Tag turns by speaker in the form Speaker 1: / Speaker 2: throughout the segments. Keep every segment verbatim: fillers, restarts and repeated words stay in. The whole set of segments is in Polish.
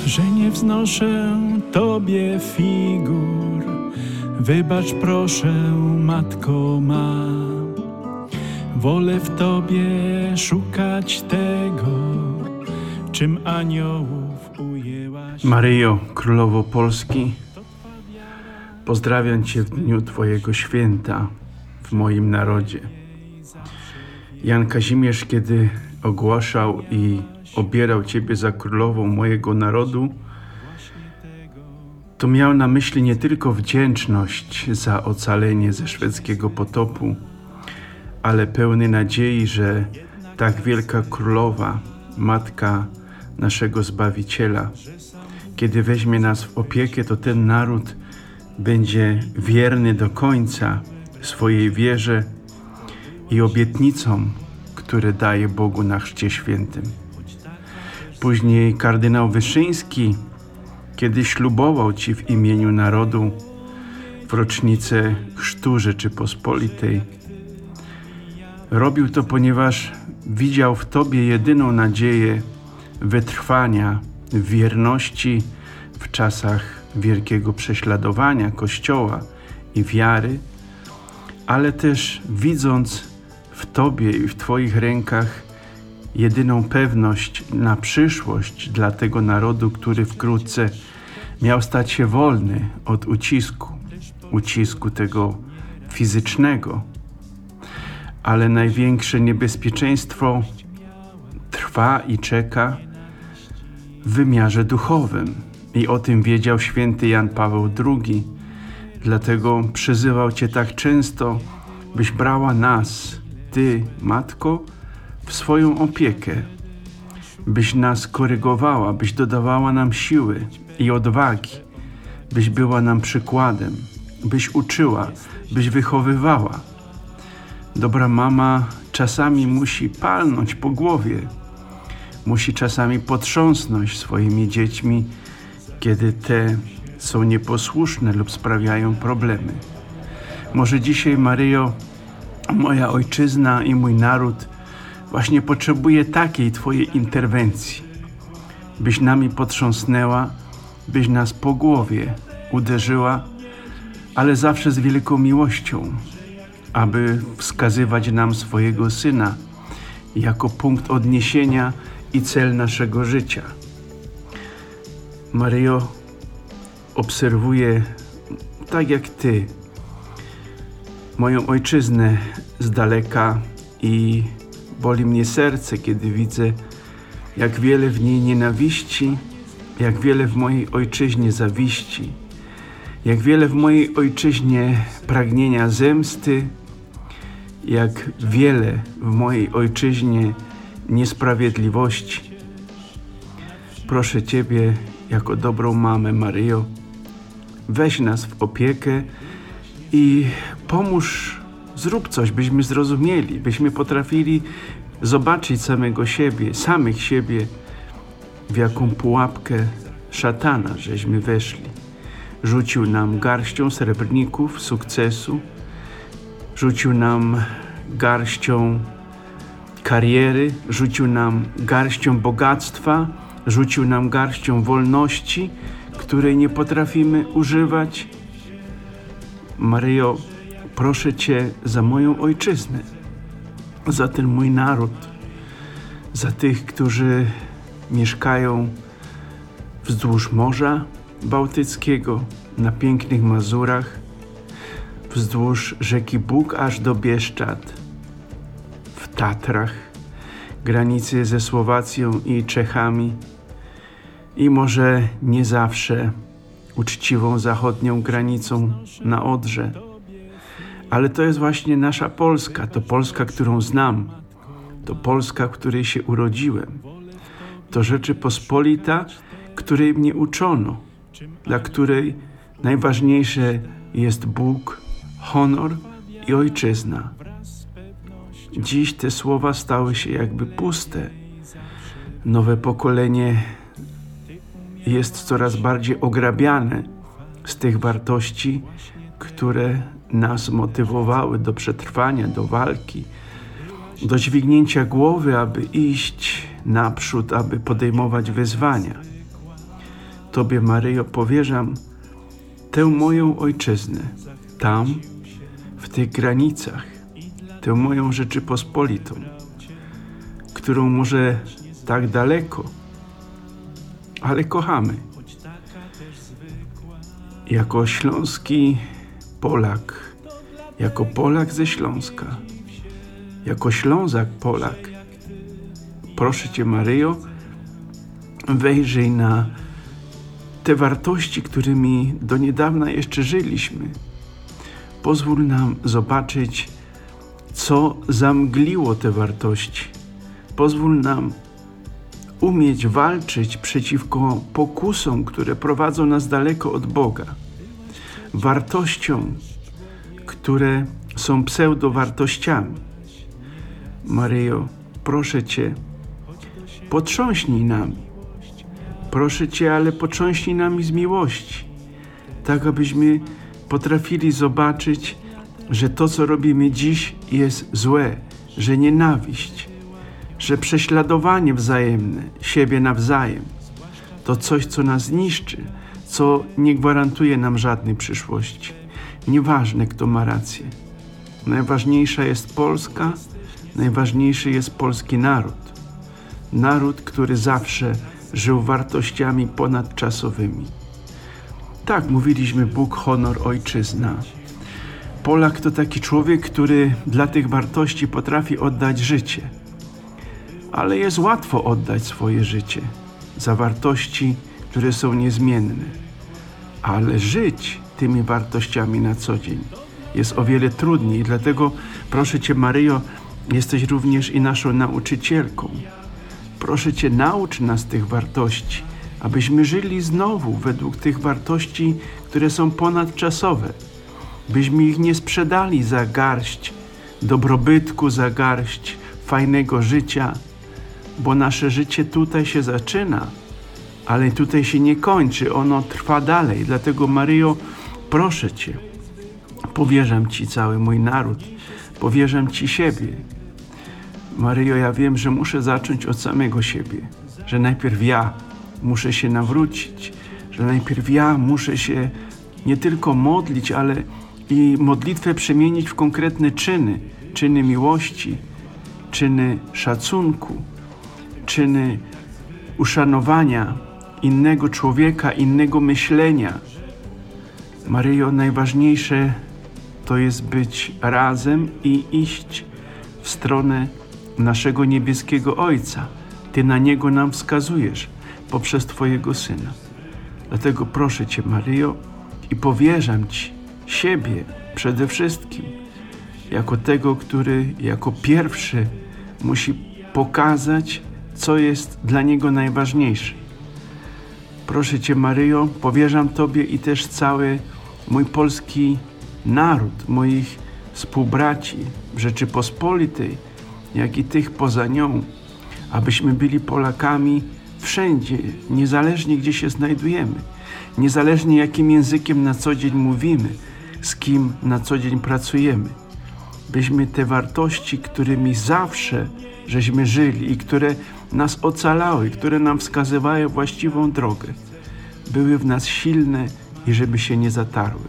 Speaker 1: że nie wznoszę Tobie figur. Wybacz proszę, Matko ma. Wolę w Tobie szukać tego, czym aniołów ujęłaś.
Speaker 2: Maryjo, Królowo Polski, pozdrawiam Cię w dniu Twojego święta w moim narodzie. Jan Kazimierz, kiedy ogłaszał i obierał Ciebie za królową mojego narodu, to miał na myśli nie tylko wdzięczność za ocalenie ze szwedzkiego potopu, ale pełny nadziei, że tak wielka królowa, matka naszego Zbawiciela, kiedy weźmie nas w opiekę, to ten naród będzie wierny do końca swojej wierze i obietnicom, które daje Bogu na Chrzcie Świętym. Później kardynał Wyszyński, kiedy ślubował Ci w imieniu narodu w rocznicę Chrztu Rzeczypospolitej, robił to, ponieważ widział w Tobie jedyną nadzieję wytrwania w wierności w czasach wielkiego prześladowania Kościoła i wiary, ale też widząc w Tobie i w Twoich rękach jedyną pewność na przyszłość dla tego narodu, który wkrótce miał stać się wolny od ucisku, ucisku tego fizycznego. Ale największe niebezpieczeństwo trwa i czeka w wymiarze duchowym. I o tym wiedział święty Jan Paweł drugi. Dlatego przyzywał Cię tak często, byś brała nas, Ty, Matko, w swoją opiekę, byś nas korygowała, byś dodawała nam siły i odwagi, byś była nam przykładem, byś uczyła, byś wychowywała. Dobra mama czasami musi palnąć po głowie, musi czasami potrząsnąć swoimi dziećmi, kiedy te są nieposłuszne lub sprawiają problemy. Może dzisiaj, Maryjo, moja ojczyzna i mój naród właśnie potrzebuje takiej Twojej interwencji, byś nami potrząsnęła, byś nas po głowie uderzyła, ale zawsze z wielką miłością, aby wskazywać nam swojego Syna jako punkt odniesienia i cel naszego życia. Maryjo, obserwuję, tak jak Ty, moją ojczyznę z daleka i boli mnie serce, kiedy widzę, jak wiele w niej nienawiści, jak wiele w mojej ojczyźnie zawiści, jak wiele w mojej ojczyźnie pragnienia zemsty, jak wiele w mojej ojczyźnie niesprawiedliwości. Proszę Ciebie, jako dobrą mamę, Maryjo, weź nas w opiekę i pomóż, zrób coś, byśmy zrozumieli, byśmy potrafili zobaczyć samego siebie, samych siebie, w jaką pułapkę szatana żeśmy weszli. Rzucił nam garścią srebrników sukcesu, rzucił nam garścią kariery, rzucił nam garścią bogactwa, rzucił nam garścią wolności, której nie potrafimy używać. Maryjo, proszę Cię za moją ojczyznę, za ten mój naród, za tych, którzy mieszkają wzdłuż Morza Bałtyckiego, na pięknych Mazurach, wzdłuż rzeki Bug aż do Bieszczad, w Tatrach, granicy ze Słowacją i Czechami i może nie zawsze uczciwą zachodnią granicą na Odrze. Ale to jest właśnie nasza Polska, to Polska, którą znam, to Polska, w której się urodziłem, to Rzeczypospolita, której mnie uczono, dla której najważniejsze jest Bóg, honor i ojczyzna. Dziś te słowa stały się jakby puste. Nowe pokolenie jest coraz bardziej ograbiane z tych wartości, które nas motywowały do przetrwania, do walki, do dźwignięcia głowy, aby iść naprzód, aby podejmować wyzwania. Tobie, Maryjo, powierzam tę moją ojczyznę, tam, w tych granicach, tę moją Rzeczypospolitą, którą może tak daleko, ale kochamy. Jako śląski Polak, jako Polak ze Śląska, jako Ślązak Polak, proszę Cię, Maryjo, wejrzyj na te wartości, którymi do niedawna jeszcze żyliśmy. Pozwól nam zobaczyć, co zamgliło te wartości. Pozwól nam umieć walczyć przeciwko pokusom, które prowadzą nas daleko od Boga. Wartościom, które są pseudowartościami. Maryjo, proszę Cię, potrząśnij nami. Proszę Cię, ale potrząśnij nami z miłości, tak abyśmy potrafili zobaczyć, że to, co robimy dziś, jest złe, że nienawiść, że prześladowanie wzajemne, siebie nawzajem, to coś, co nas niszczy, co nie gwarantuje nam żadnej przyszłości. Nieważne, kto ma rację. Najważniejsza jest Polska, najważniejszy jest polski naród. Naród, który zawsze żył wartościami ponadczasowymi. Tak, mówiliśmy Bóg, honor, ojczyzna. Polak to taki człowiek, który dla tych wartości potrafi oddać życie. Ale jest łatwo oddać swoje życie za wartości, które są niezmienne. Ale żyć tymi wartościami na co dzień jest o wiele trudniej. Dlatego proszę Cię, Maryjo, jesteś również i naszą nauczycielką. Proszę Cię, naucz nas tych wartości, abyśmy żyli znowu według tych wartości, które są ponadczasowe. Byśmy ich nie sprzedali za garść dobrobytku, za garść fajnego życia, bo nasze życie tutaj się zaczyna, ale tutaj się nie kończy, ono trwa dalej. Dlatego, Maryjo, proszę Cię, powierzam Ci cały mój naród, powierzam Ci siebie. Maryjo, ja wiem, że muszę zacząć od samego siebie, że najpierw ja muszę się nawrócić, że najpierw ja muszę się nie tylko modlić, ale i modlitwę przemienić w konkretne czyny, czyny miłości, czyny szacunku, czyny uszanowania innego człowieka, innego myślenia. Maryjo, najważniejsze to jest być razem i iść w stronę naszego niebieskiego Ojca. Ty na Niego nam wskazujesz poprzez Twojego Syna. Dlatego proszę Cię, Maryjo, i powierzam Ci siebie przede wszystkim, jako tego, który jako pierwszy musi pokazać, co jest dla Niego najważniejsze. Proszę Cię, Maryjo, powierzam Tobie i też cały mój polski naród, moich współbraci w Rzeczypospolitej, jak i tych poza nią, abyśmy byli Polakami wszędzie, niezależnie gdzie się znajdujemy, niezależnie jakim językiem na co dzień mówimy, z kim na co dzień pracujemy. Byśmy te wartości, którymi zawsze żeśmy żyli i które nas ocalały, które nam wskazywały właściwą drogę, były w nas silne i żeby się nie zatarły.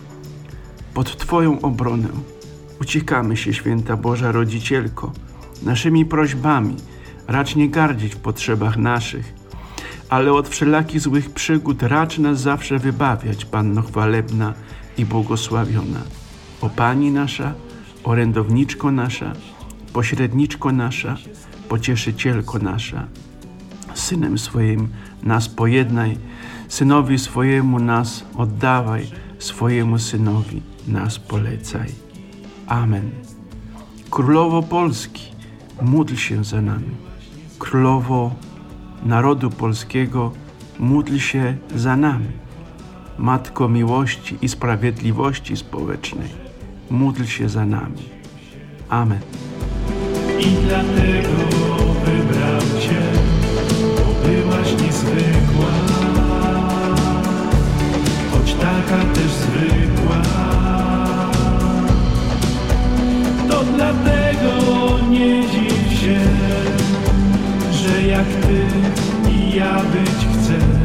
Speaker 2: Pod Twoją obronę uciekamy się, Święta Boża Rodzicielko, naszymi prośbami. Racz nie gardzić w potrzebach naszych, ale od wszelakich złych przygód racz nas zawsze wybawiać, Panno chwalebna i błogosławiona. O Pani nasza, orędowniczko nasza, pośredniczko nasza, pocieszycielko nasza. Synem swoim nas pojednaj, Synowi swojemu nas oddawaj, swojemu Synowi nas polecaj. Amen. Królowo Polski, módl się za nami. Królowo narodu polskiego, módl się za nami. Matko miłości i sprawiedliwości społecznej, módl się za nami. Amen.
Speaker 1: I dlatego wybrał Cię, bo byłaś niezwykła, choć taka też zwykła. To dlatego nie dziw się, że jak Ty i ja być chcę.